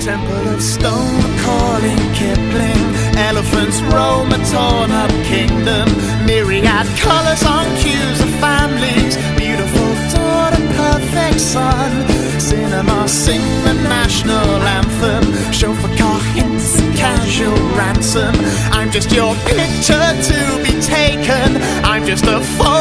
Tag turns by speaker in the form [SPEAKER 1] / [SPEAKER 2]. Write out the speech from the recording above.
[SPEAKER 1] Temple of Stone calling Kipling. Elephants roam a torn-up kingdom. Myriad colours on cues of families. Beautiful daughter, perfect son. Cinema, sing the national anthem. Chauffeur car hits casual ransom. I'm just your picture to be taken. I'm just a